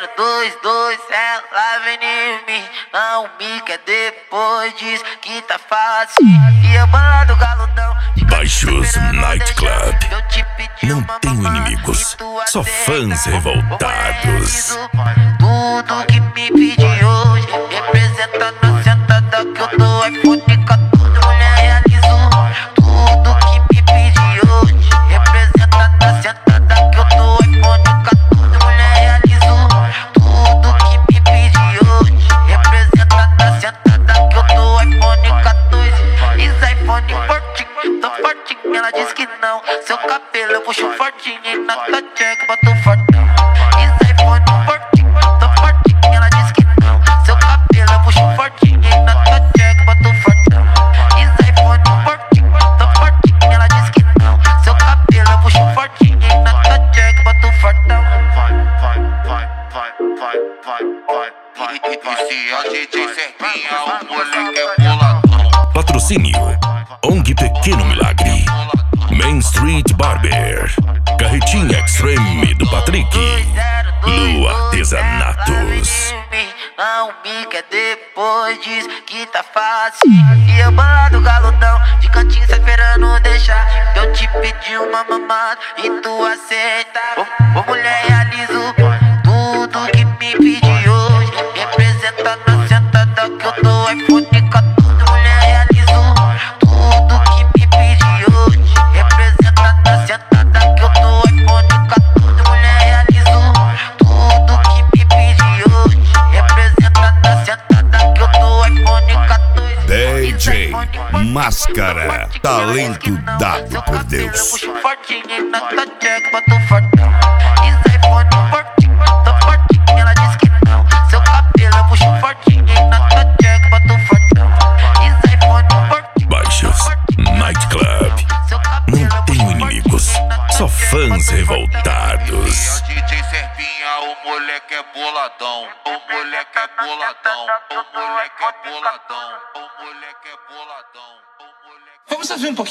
022, ela vem em mim. Não me quer depois, diz que tá fácil. E eu balado galudão. Baixos Nightclub. Não tenho inimigos, só fãs revoltados. Tudo que me pedi hoje representa na sentada que eu dou iPhone 14. Mulher realizou tudo que me pedi hoje representa na sentada que eu dou iPhone 14. Mulher realizou tudo que me pedi hoje representa na sentada que eu dou iPhone 14. Is iPhone fortinho, tô fortinho, ela diz que não. Seu cabelo eu puxo fortinho e na tua check boto fortão. Is iPhone fortinho, tô fortinho, ela diz que não. Seu cabelo eu puxo fortinho e na tua check boto fortão. Is iPhone fortinho, tô fortinho, ela diz que não. Seu cabelo eu puxo fortinho e na tua check boto fortão. E se a DJ Serpinha, o moleque é boladão. Patrocínio ONG Pequeno Milagre, Main Street Barber, Carretinha Extreme do Patrick, Lu Artesanatos. Não me quer depois, diz que tá fácil. E eu balado galudão, de cantinho sai esperando deixar. Eu te pedi uma mamada e tu aceita. Ô mulher realizo tudo que me pedi hoje representa na sentada que eu dou iPhone 14. Mulher realizo tudo que me pedi hoje representa na sentada que eu dou iPhone 14. Mulher realizo tudo que me pedi hoje representa na sentada que eu dou iPhone 14. DJ Máscara, talento dado por Deus. Puxo fortinho e na tua check boto fortão. Is iPhone fortinho, tô fortinho, ela diz que não. Seu cabelo eu puxo fortinho e na tua check boto fortão. Is iPhone fortinho, Baixos Nightclub. Não tenho inimigos, só fãs revoltados. Se a DJ Serpinha, o moleque é boladão. O moleque é boladão. O moleque é boladão. O moleque é boladão. Vamos fazer um pouquinho.